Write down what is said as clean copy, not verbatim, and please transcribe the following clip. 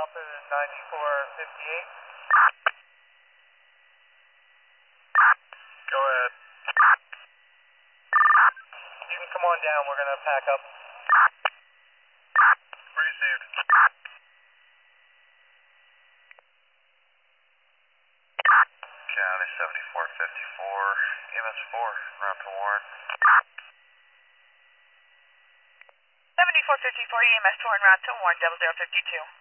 altitude 9458. Go ahead. You can come on down, we're going to pack up. Received. County 7454, EMS 4, route to Warren. 7454 EMS 4 en route to Warren, 0052.